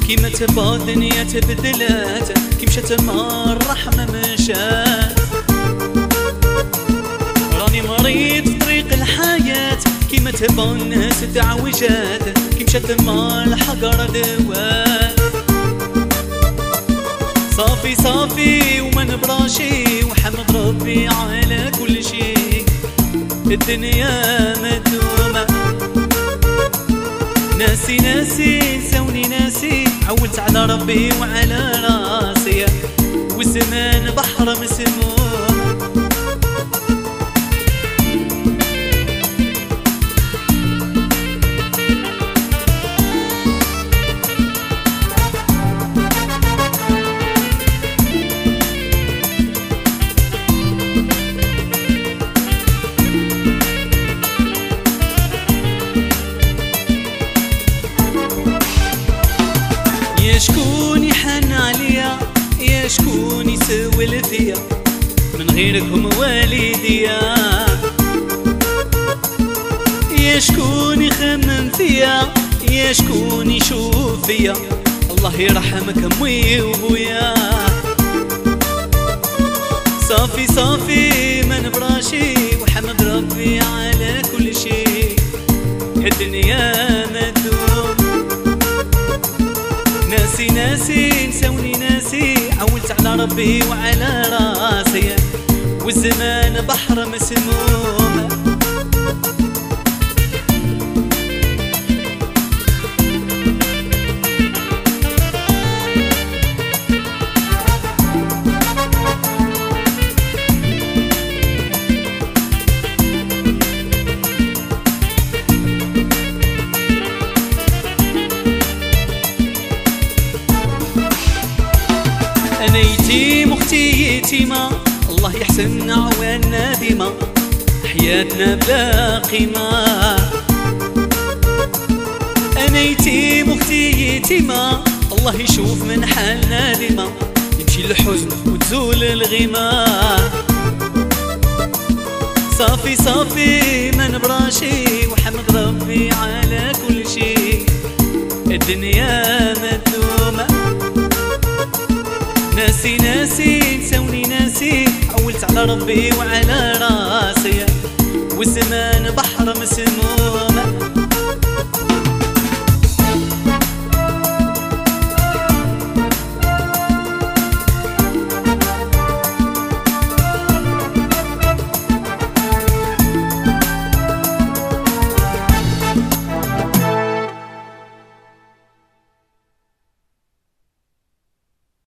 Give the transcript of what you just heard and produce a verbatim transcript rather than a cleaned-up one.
كيما تبغى الدنيا تبدلات، كي مشات ما الرحمة مشات. راني مريض في طريق الحياة، كيما تبغى الناس تعوجات، كي مشات ما الحقر دوات. صافي صافي وما نبراشي، وحمد ربي على كل شي، الدنيا مدومة. ناسي ناسي نساوني ناسي، عولت على ربي وعلى راسي، والزمان بحر مسموم. يا شكون يحن عليا، يا شكون يسول فيا، من غيركم والديا. يا شكون يخمم فيا، يا شكون يشوف فيا، الله يرحمك امي وبويا. صافي صافي ما نبراشي، وحمد ربي على كل شي، الدنيا مدوم. ناسي ناسي نساوني ناسي، عولت على ربي وعلى راسي، والزمان بحر مسموم. أنا يتيم أختي يتيمة، الله يحسن عوانا ديما، حياتنا بلا قيمة. أنا يتيم أختي يتيمة، الله يشوف من حالنا ديما، يمشي الحزن وتزول الغيمة. صافي صافي ما نبراشي، وحمد ربي على كل شي، الدنيا مدومة. ناسي ناسي نساوني ناسي، عولت على ربي وعلى راسي، والزمان بحر مسموم.